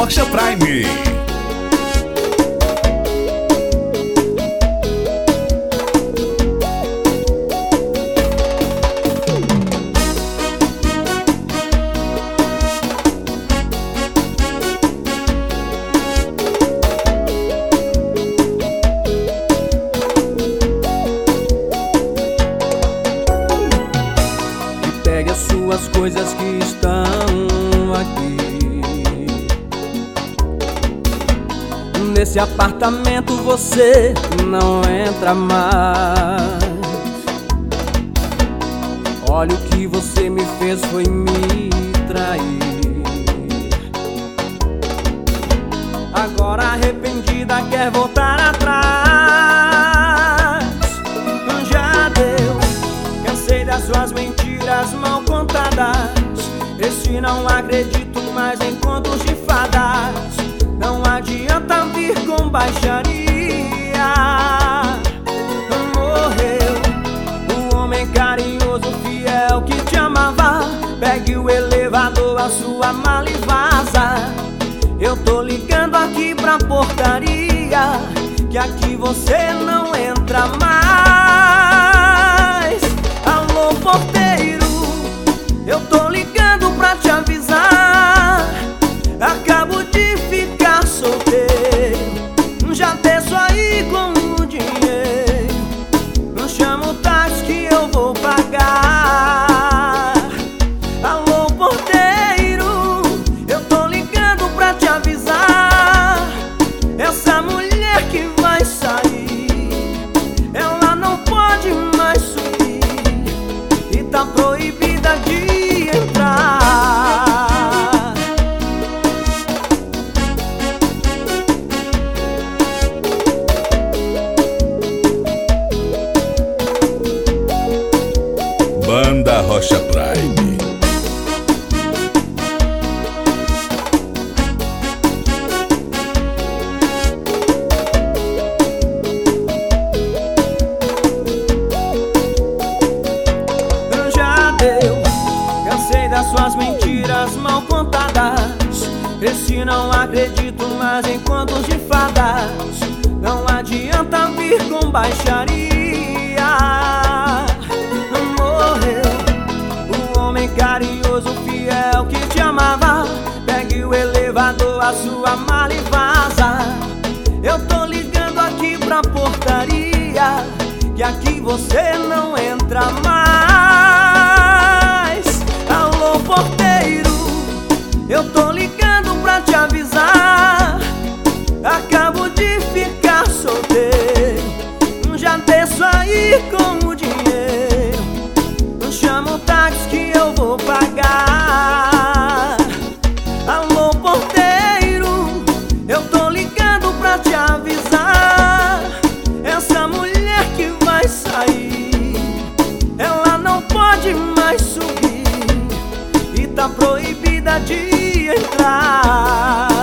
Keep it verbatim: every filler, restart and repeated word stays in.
Rocha Prime. Pegue as suas coisas que estão aqui. Nesse apartamento você não entra mais. Olha o que você me fez, foi me trair. Agora arrependida quer voltar atrás. Já deu, cansei das suas mentiras mal contadas. Esse não acredito mais em contos de fadas. Não adianta vir com baixaria. Morreu o homem carinhoso, fiel que te amava. Pegue o elevador, a sua mala e vaza. Eu tô ligando aqui pra portaria, que aqui você não entra mais. Alô, porteiro, eu tô ligando pra te avisar. Acabo de ficar solteiro, já desço aí com o dinheiro. Não chamo o táxi que eu vou pagar. Alô, porteiro, eu tô ligando pra te avisar. Essa mulher que vai sair, ela não pode mais subir e tá proibida de entrar. Banda Rocha Prime. Já deu, cansei das suas mentiras mal contadas. Esse não acredito mais em contos de fadas. Não adianta vir com baixaria. Carinhoso, fiel que te amava. Pegue o elevador, a sua mala e vaza. Eu tô ligando aqui pra portaria, que aqui você não entra mais. Alô, porteiro, eu tô ligando pra te avisar. Acabo de ficar solteiro, já desço aí com o dinheiro. Não chamo o táxi que eu vou pagar. Alô, porteiro, eu tô ligando pra te avisar. Essa mulher que vai sair, ela não pode mais subir e tá proibida de entrar.